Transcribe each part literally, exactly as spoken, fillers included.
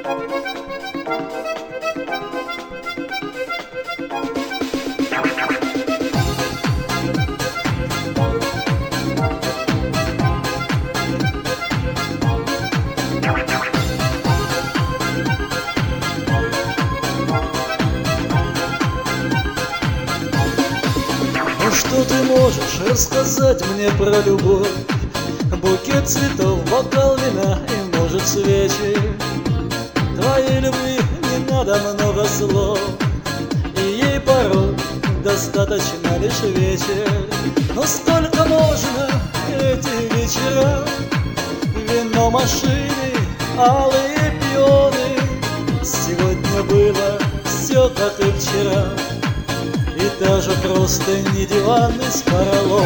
Что ты можешь рассказать мне про любовь? Букет цветов, бокал вина и, может, свечи. Твоей любви не надо много слов, и ей порой достаточно лишь вечер. Но сколько можно эти вечера? Вино, машины, алые пионы. Сегодня было все, как и вчера, и даже просто не диван из поролона.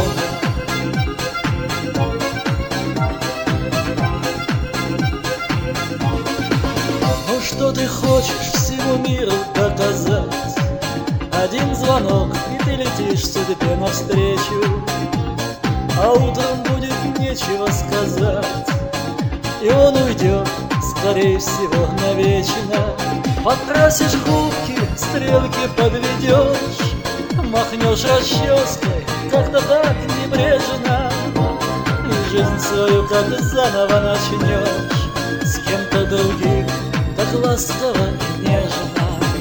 Ну что ты хочешь всему миру доказать? Один звонок, и ты летишь судьбе навстречу, а утром будет нечего сказать, и он уйдет, скорее всего, навечно. Подкрасишь губки, стрелки подведешь, махнешь расческой, как-то так небрежно, и жизнь свою как заново начнешь с кем-то другим, так ласково и нежно.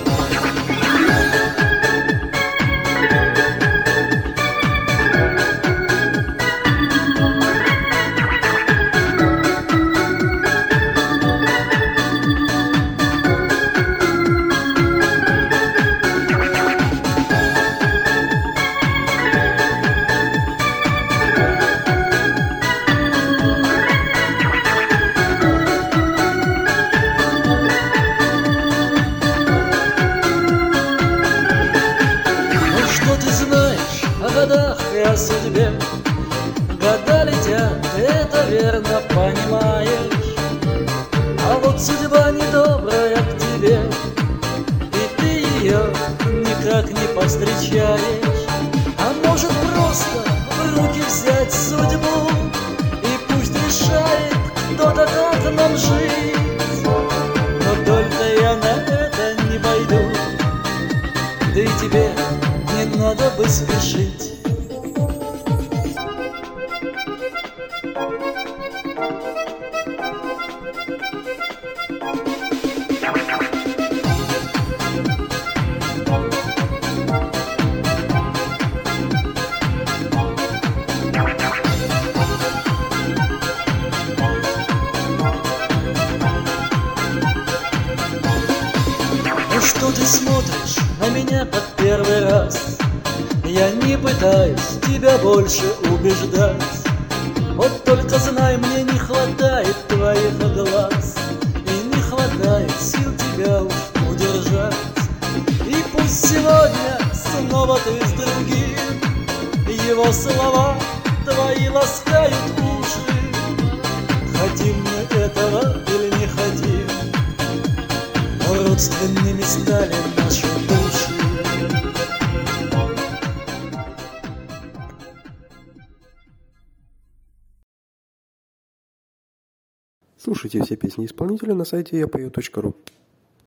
И о судьбе года летят, это верно понимаешь. А вот судьба недобрая к тебе, и ты ее никак не повстречаешь. А может просто в руки взять судьбу, и пусть решает кто-то, как нам жить. Но только я на это не пойду, да и тебе не надо бы спешить. Ну что ты смотришь на меня как первый раз? Я не пытаюсь тебя больше убеждать. Вот только знай, мне не хватает твоих глаз, и не хватает сил тебя уж удержать. И пусть сегодня снова ты с другим, его слова твои ласкают уши. Хотим мы этого или не хотим, но родственными стали наши души. Слушайте все песни исполнителя на сайте я пою точка ру.